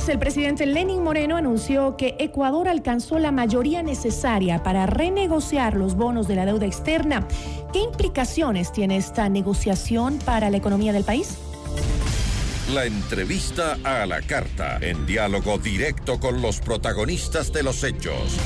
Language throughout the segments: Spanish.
lunes, el presidente Lenín Moreno anunció que Ecuador alcanzó la mayoría necesaria para renegociar los bonos de la deuda externa. ¿Qué implicaciones tiene esta negociación para la economía del país? La entrevista a la carta, en diálogo directo con los protagonistas de los hechos.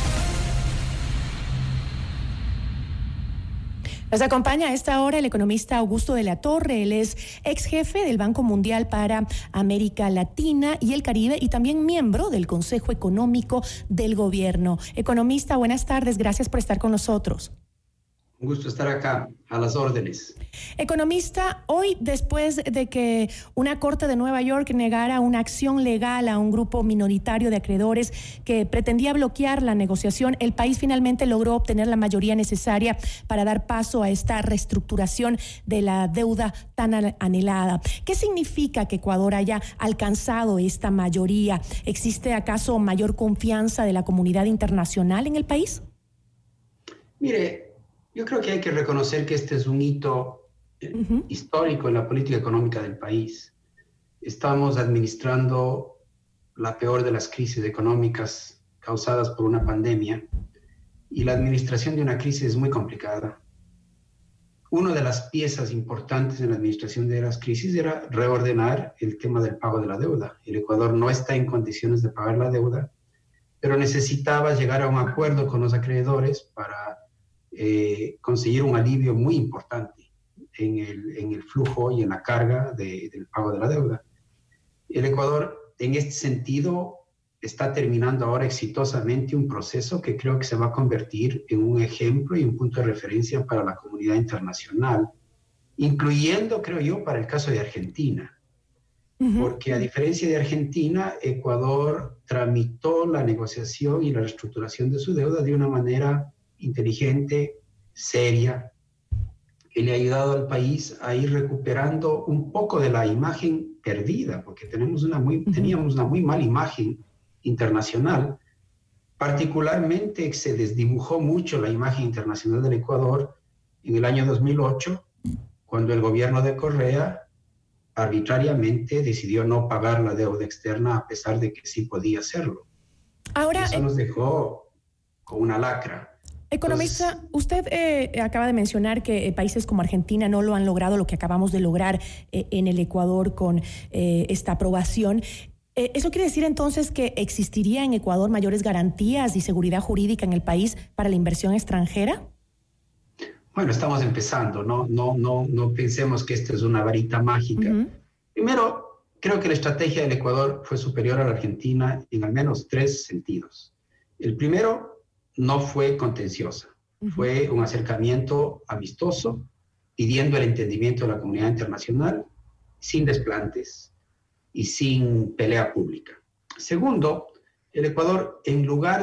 Nos acompaña a esta hora el economista Augusto de la Torre. Él es ex jefe del Banco Mundial para América Latina y el Caribe y también miembro del Consejo Económico del Gobierno. Economista, buenas tardes. Gracias por estar con nosotros. Un gusto estar acá, a las órdenes. Economista, hoy después de que una corte de Nueva York negara una acción legal a un grupo minoritario de acreedores que pretendía bloquear la negociación, el país finalmente logró obtener la mayoría necesaria para dar paso a esta reestructuración de la deuda tan anhelada. ¿Qué significa que Ecuador haya alcanzado esta mayoría? ¿Existe acaso mayor confianza de la comunidad internacional en el país? Mire, yo creo que hay que reconocer que este es un hito histórico en la política económica del país. Estamos administrando la peor de las crisis económicas causadas por una pandemia y la administración de una crisis es muy complicada. Una de las piezas importantes en la administración de las crisis era reordenar el tema del pago de la deuda. El Ecuador no está en condiciones de pagar la deuda, pero necesitaba llegar a un acuerdo con los acreedores para conseguir un alivio muy importante en el flujo y en la carga del pago de la deuda. El Ecuador, en este sentido, está terminando ahora exitosamente un proceso que creo que se va a convertir en un ejemplo y un punto de referencia para la comunidad internacional, incluyendo, creo yo, para el caso de Argentina. Porque a diferencia de Argentina, Ecuador tramitó la negociación y la reestructuración de su deuda de una manera inteligente, seria, que le ha ayudado al país a ir recuperando un poco de la imagen perdida, porque teníamos una muy mala imagen internacional. Particularmente se desdibujó mucho la imagen internacional del Ecuador en el año 2008, cuando el gobierno de Correa arbitrariamente decidió no pagar la deuda externa a pesar de que sí podía hacerlo. Ahora, eso nos dejó con una lacra. Economista, usted acaba de mencionar que países como Argentina no lo han logrado, lo que acabamos de lograr en el Ecuador con esta aprobación. ¿Eso quiere decir entonces que existiría en Ecuador mayores garantías y seguridad jurídica en el país para la inversión extranjera? Bueno, estamos empezando, no pensemos que esto es una varita mágica. Primero, creo que la estrategia del Ecuador fue superior a la Argentina en al menos 3 sentidos. El primero, no fue contenciosa, fue un acercamiento amistoso, pidiendo el entendimiento de la comunidad internacional, sin desplantes y sin pelea pública. Segundo, el Ecuador, en lugar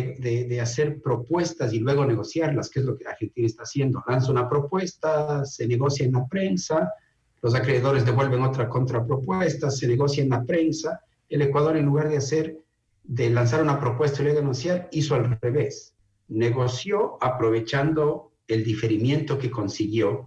de hacer propuestas y luego negociarlas, que es lo que Argentina está haciendo, lanza una propuesta, se negocia en la prensa, los acreedores devuelven otra contrapropuesta, se negocia en la prensa. El Ecuador, en lugar de lanzar una propuesta y luego negociar, hizo al revés. Negoció aprovechando el diferimiento que consiguió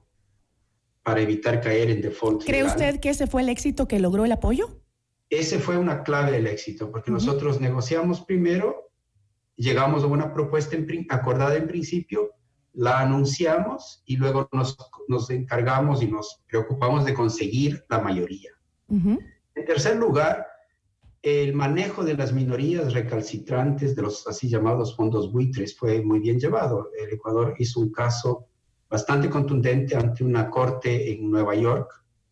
para evitar caer en default. ¿Cree usted que ese fue el éxito que logró el apoyo? Ese fue una clave del éxito, porque nosotros negociamos primero, llegamos a una propuesta acordada en principio, la anunciamos y luego nos encargamos y nos preocupamos de conseguir la mayoría. En tercer lugar, el manejo de las minorías recalcitrantes de los así llamados fondos buitres fue muy bien llevado. El Ecuador hizo un caso bastante contundente ante una corte en Nueva York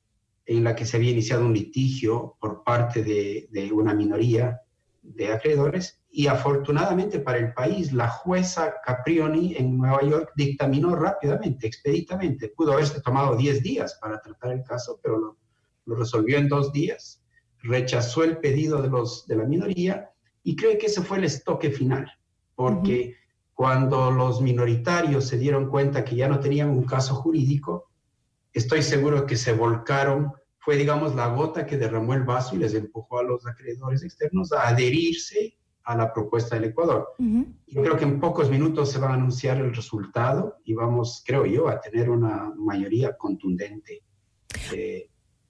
en la que se había iniciado un litigio por parte de una minoría de acreedores y afortunadamente para el país la jueza Caprioni en Nueva York dictaminó rápidamente, expeditamente. Pudo haberse tomado 10 días para tratar el caso, pero lo resolvió en 2 días. Rechazó el pedido de la minoría y creo que ese fue el estoque final, porque cuando los minoritarios se dieron cuenta que ya no tenían un caso jurídico, estoy seguro que se volcaron, fue digamos la gota que derramó el vaso y les empujó a los acreedores externos a adherirse a la propuesta del Ecuador. Yo creo que en pocos minutos se va a anunciar el resultado y vamos, creo yo, a tener una mayoría contundente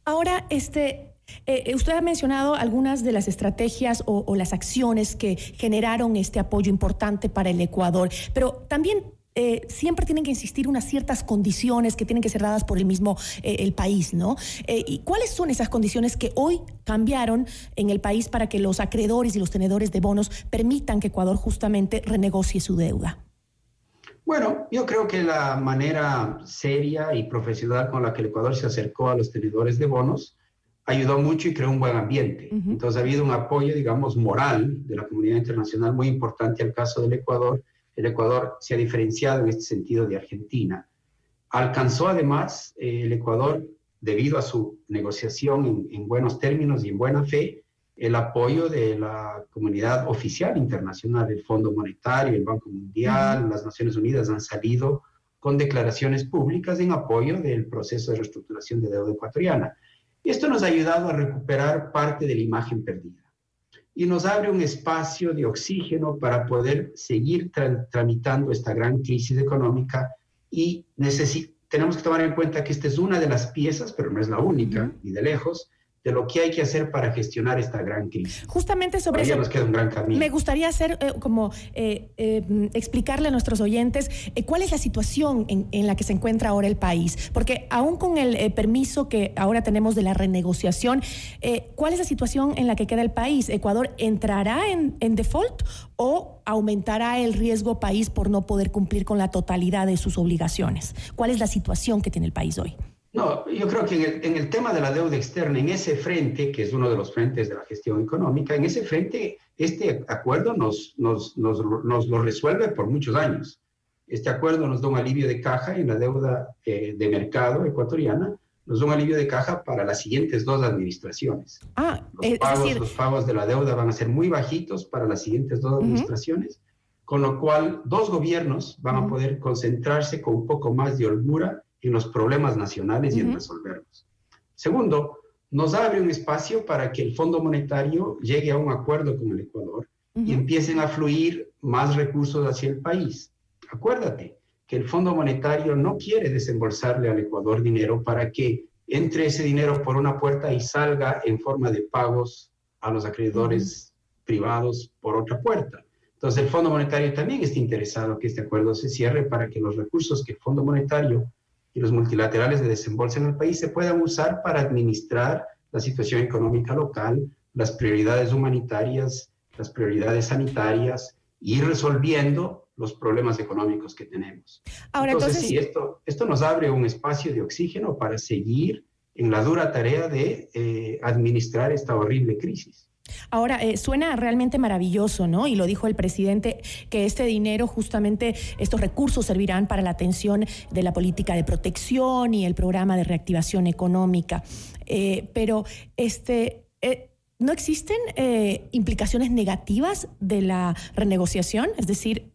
Ahora, usted ha mencionado algunas de las estrategias o las acciones que generaron este apoyo importante para el Ecuador, pero también siempre tienen que existir unas ciertas condiciones que tienen que ser dadas por el mismo el país, ¿no? ¿Y cuáles son esas condiciones que hoy cambiaron en el país para que los acreedores y los tenedores de bonos permitan que Ecuador justamente renegocie su deuda? Bueno, yo creo que la manera seria y profesional con la que el Ecuador se acercó a los tenedores de bonos ayudó mucho y creó un buen ambiente. Uh-huh. Entonces ha habido un apoyo, digamos, moral de la comunidad internacional muy importante al caso del Ecuador. El Ecuador se ha diferenciado en este sentido de Argentina. Alcanzó además el Ecuador, debido a su negociación en buenos términos y en buena fe, el apoyo de la comunidad oficial internacional, el Fondo Monetario, el Banco Mundial, las Naciones Unidas han salido con declaraciones públicas en apoyo del proceso de reestructuración de deuda ecuatoriana. Y esto nos ha ayudado a recuperar parte de la imagen perdida y nos abre un espacio de oxígeno para poder seguir tramitando esta gran crisis económica y tenemos que tomar en cuenta que esta es una de las piezas, pero no es la única, ni de lejos, de lo que hay que hacer para gestionar esta gran crisis. Justamente sobre eso nos queda un gran camino. Me gustaría explicarle a nuestros oyentes cuál es la situación en la que se encuentra ahora el país, porque aún con el permiso que ahora tenemos de la renegociación, ¿cuál es la situación en la que queda el país? ¿Ecuador entrará en default o aumentará el riesgo país por no poder cumplir con la totalidad de sus obligaciones? ¿Cuál es la situación que tiene el país hoy? No, yo creo que en el tema de la deuda externa, en ese frente, que es uno de los frentes de la gestión económica, en ese frente, este acuerdo nos lo resuelve por muchos años. Este acuerdo nos da un alivio de caja en la deuda de mercado ecuatoriana, nos da un alivio de caja para las siguientes 2 administraciones. Los pagos de la deuda van a ser muy bajitos para las siguientes 2 administraciones, con lo cual 2 gobiernos van a poder concentrarse con un poco más de holgura en los problemas nacionales y en resolverlos. Segundo, nos abre un espacio para que el Fondo Monetario llegue a un acuerdo con el Ecuador y empiecen a fluir más recursos hacia el país. Acuérdate que el Fondo Monetario no quiere desembolsarle al Ecuador dinero para que entre ese dinero por una puerta y salga en forma de pagos a los acreedores privados por otra puerta. Entonces el Fondo Monetario también está interesado que este acuerdo se cierre para que los recursos que el Fondo Monetario y los multilaterales de desembolso en el país se puedan usar para administrar la situación económica local, las prioridades humanitarias, las prioridades sanitarias y ir resolviendo los problemas económicos que tenemos. Ahora, entonces sí, esto nos abre un espacio de oxígeno para seguir en la dura tarea de administrar esta horrible crisis. Ahora, suena realmente maravilloso, ¿no? Y lo dijo el presidente, que este dinero, justamente estos recursos servirán para la atención de la política de protección y el programa de reactivación económica. Pero ¿no existen implicaciones negativas de la renegociación? Es decir,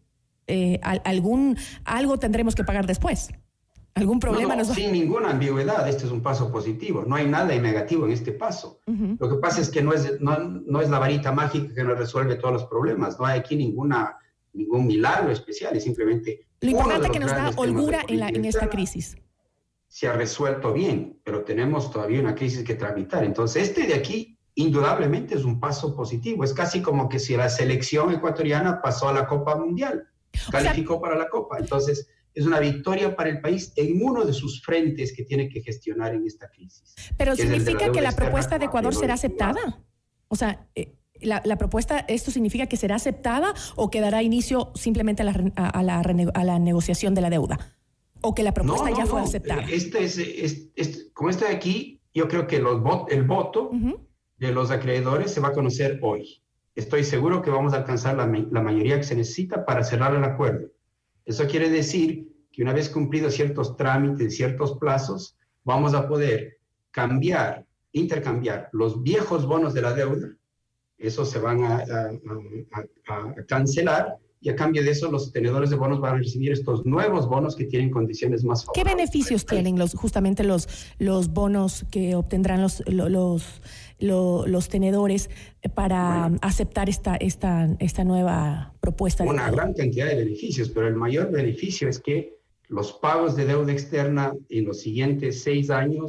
algo tendremos que pagar después. ¿Algún problema? Sin ninguna ambigüedad, este es un paso positivo. No hay nada negativo en este paso. Lo que pasa es que no es la varita mágica que nos resuelve todos los problemas. No hay aquí ningún milagro especial. Es simplemente lo importante que nos da holgura en esta crisis. Se ha resuelto bien, pero tenemos todavía una crisis que tramitar. Entonces, de aquí, indudablemente, es un paso positivo. Es casi como que si la selección ecuatoriana pasó a la Copa Mundial, calificó para la Copa. Entonces, es una victoria para el país en uno de sus frentes que tiene que gestionar en esta crisis. ¿Pero significa que la propuesta de Ecuador será aceptada? O sea, la propuesta, ¿esto significa que será aceptada o que dará inicio simplemente a la negociación de la deuda? ¿O que la propuesta ya fue aceptada? Como está aquí, yo creo que el voto de los acreedores se va a conocer hoy. Estoy seguro que vamos a alcanzar la mayoría que se necesita para cerrar el acuerdo. Eso quiere decir que una vez cumplidos ciertos trámites, ciertos plazos, vamos a poder intercambiar los viejos bonos de la deuda, esos se van a cancelar, y a cambio de eso los tenedores de bonos van a recibir estos nuevos bonos que tienen condiciones más favorables. ¿Qué beneficios tienen justamente los bonos que obtendrán los tenedores para aceptar esta nueva propuesta? Una gran cantidad de beneficios, pero el mayor beneficio es que los pagos de deuda externa en los siguientes 6 años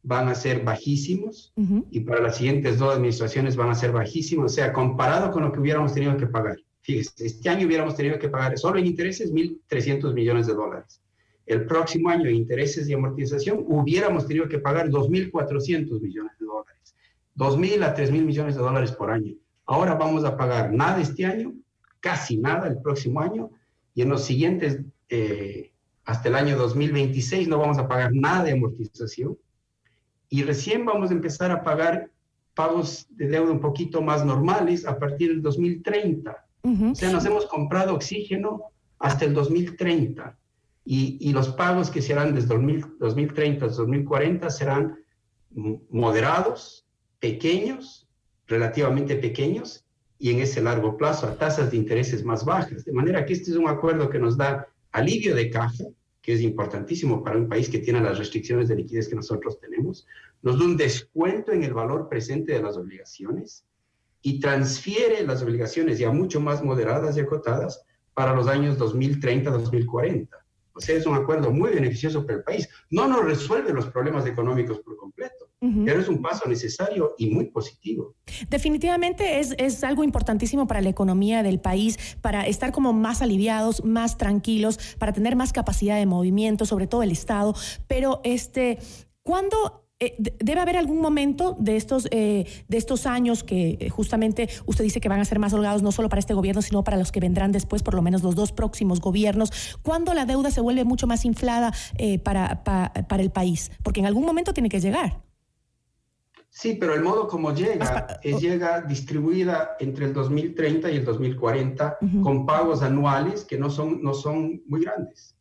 van a ser bajísimos y para las siguientes 2 administraciones van a ser bajísimos. O sea, comparado con lo que hubiéramos tenido que pagar. Fíjese, este año hubiéramos tenido que pagar solo en intereses $1.300 millones. El próximo año en intereses y amortización hubiéramos tenido que pagar $2.400 millones. $2.000 a $3.000 millones por año. Ahora vamos a pagar nada este año, casi nada el próximo año, y en los siguientes, hasta el año 2026, no vamos a pagar nada de amortización. Y recién vamos a empezar a pagar pagos de deuda un poquito más normales a partir del 2030. O sea, nos hemos comprado oxígeno hasta el 2030. Y los pagos que se harán desde 2030 hasta 2040 serán moderados, pequeños, relativamente pequeños, y en ese largo plazo a tasas de intereses más bajas. De manera que este es un acuerdo que nos da alivio de caja, que es importantísimo para un país que tiene las restricciones de liquidez que nosotros tenemos, nos da un descuento en el valor presente de las obligaciones y transfiere las obligaciones ya mucho más moderadas y acotadas para los años 2030-2040. O sea, es un acuerdo muy beneficioso para el país. No nos resuelve los problemas económicos por completo, pero es un paso necesario y muy positivo. Definitivamente es algo importantísimo para la economía del país, para estar como más aliviados, más tranquilos, para tener más capacidad de movimiento, sobre todo el Estado. Pero ¿cuándo debe haber algún momento de estos años que justamente usted dice que van a ser más holgados, no solo para este gobierno, sino para los que vendrán después, por lo menos los 2 próximos gobiernos, cuando la deuda se vuelve mucho más inflada para el país? Porque en algún momento tiene que llegar. Sí, pero el modo como llega distribuida entre el 2030 y el 2040 con pagos anuales que no son muy grandes.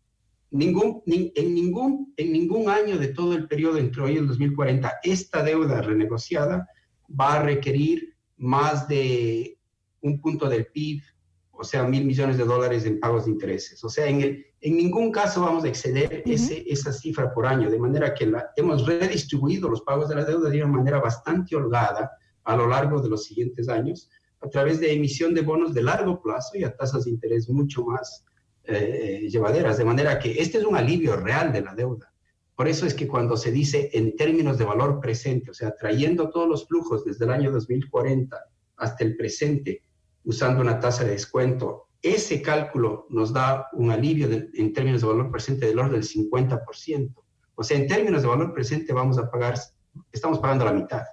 En ningún año de todo el periodo entre hoy y el 2040, esta deuda renegociada va a requerir más de 1 punto del PIB, o sea, $1.000 millones en pagos de intereses. O sea, en ningún caso vamos a exceder esa cifra por año, de manera que hemos redistribuido los pagos de la deuda de una manera bastante holgada a lo largo de los siguientes años, a través de emisión de bonos de largo plazo y a tasas de interés mucho más llevaderas, de manera que este es un alivio real de la deuda. Por eso es que cuando se dice en términos de valor presente, o sea, trayendo todos los flujos desde el año 2040 hasta el presente, usando una tasa de descuento, ese cálculo nos da un alivio en términos de valor presente del orden del 50%. O sea, en términos de valor presente estamos pagando la mitad.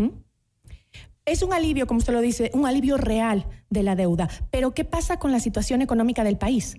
Es un alivio, como usted lo dice, un alivio real de la deuda. Pero ¿qué pasa con la situación económica del país?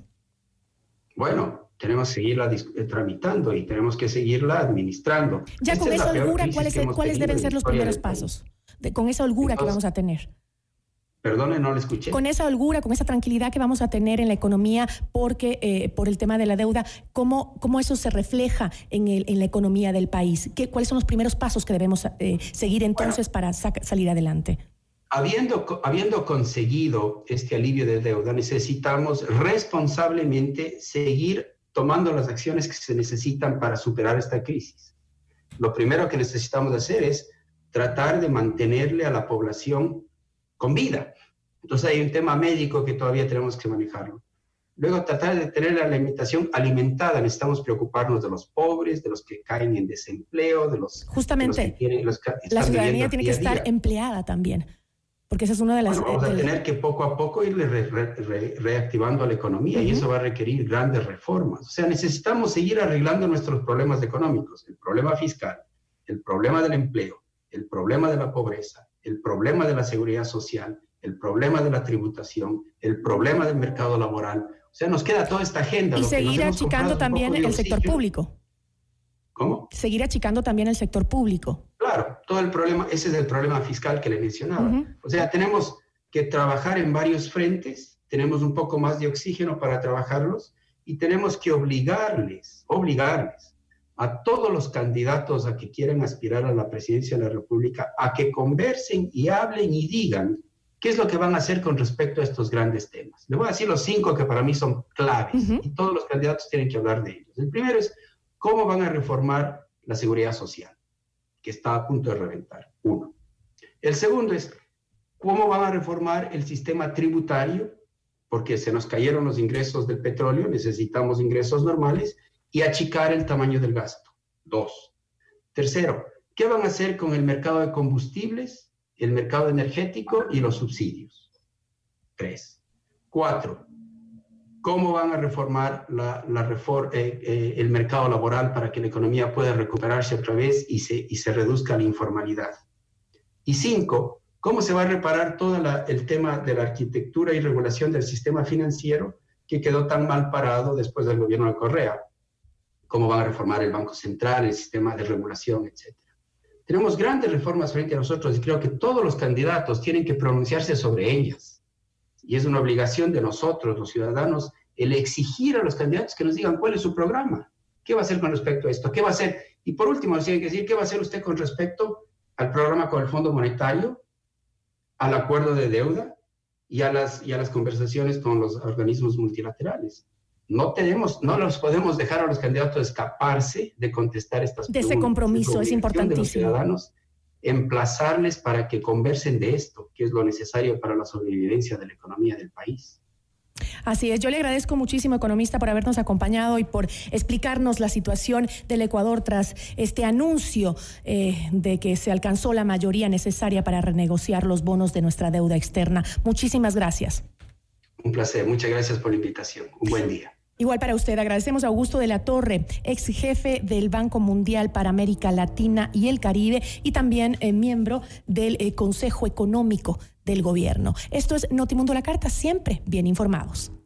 Bueno, tenemos que seguirla tramitando y tenemos que seguirla administrando. Ya con esa holgura, ¿cuáles deben ser los primeros pasos? Con esa holgura que vamos a tener. Perdone, no lo escuché. Con esa holgura, con esa tranquilidad que vamos a tener en la economía porque por el tema de la deuda, ¿cómo eso se refleja en la economía del país? ¿Cuáles son los primeros pasos que debemos seguir entonces para salir adelante? Habiendo conseguido este alivio de deuda, necesitamos responsablemente seguir tomando las acciones que se necesitan para superar esta crisis. Lo primero que necesitamos hacer es tratar de mantenerle a la población con vida. Entonces hay un tema médico que todavía tenemos que manejarlo. Luego tratar de tener la alimentación alimentada. Necesitamos preocuparnos de los pobres, de los que caen en desempleo, de los... Justamente, la ciudadanía tiene que estar empleada también. Porque esa es una de las... Vamos a tener que poco a poco ir reactivando a la economía y eso va a requerir grandes reformas. O sea, necesitamos seguir arreglando nuestros problemas económicos. El problema fiscal, el problema del empleo, el problema de la pobreza, el problema de la seguridad social, el problema de la tributación, el problema del mercado laboral. O sea, nos queda toda esta agenda. Y seguir achicando también el sector público. ¿Cómo? Seguir achicando también el sector público. Claro, todo el problema, ese es el problema fiscal que le mencionaba. O sea, tenemos que trabajar en varios frentes, tenemos un poco más de oxígeno para trabajarlos y tenemos que obligarles a todos los candidatos a que quieran aspirar a la presidencia de la República a que conversen y hablen y digan qué es lo que van a hacer con respecto a estos grandes temas. Les voy a decir los 5 que para mí son claves y todos los candidatos tienen que hablar de ellos. El primero es cómo van a reformar la seguridad social, que está a punto de reventar, 1. El segundo es cómo van a reformar el sistema tributario, porque se nos cayeron los ingresos del petróleo, necesitamos ingresos normales, y achicar el tamaño del gasto, 2. Tercero, ¿Qué van a hacer con el mercado de combustibles, el mercado energético y los subsidios? 3. 4. ¿Cómo van a reformar el mercado laboral para que la economía pueda recuperarse otra vez y se reduzca la informalidad? Y 5. ¿Cómo se va a reparar todo el tema de la arquitectura y regulación del sistema financiero que quedó tan mal parado después del gobierno de Correa? ¿Cómo van a reformar el Banco Central, el sistema de regulación, etcétera? Tenemos grandes reformas frente a nosotros y creo que todos los candidatos tienen que pronunciarse sobre ellas. Y es una obligación de nosotros, los ciudadanos, el exigir a los candidatos que nos digan cuál es su programa. ¿Qué va a hacer con respecto a esto? ¿Qué va a hacer? Y por último, nos tienen que decir, ¿qué va a hacer usted con respecto al programa con el Fondo Monetario, al acuerdo de deuda y a las conversaciones con los organismos multilaterales? No los podemos dejar a los candidatos escaparse de contestar estas preguntas. De ese compromiso, es importantísimo. De los ciudadanos, emplazarles para que conversen de esto, que es lo necesario para la sobrevivencia de la economía del país. Así es, yo le agradezco muchísimo, economista, por habernos acompañado y por explicarnos la situación del Ecuador tras este anuncio de que se alcanzó la mayoría necesaria para renegociar los bonos de nuestra deuda externa. Muchísimas gracias. Un placer, muchas gracias por la invitación. Un buen día. Igual para usted, agradecemos a Augusto de la Torre, ex jefe del Banco Mundial para América Latina y el Caribe y también miembro del Consejo Económico del Gobierno. Esto es Notimundo La Carta, siempre bien informados.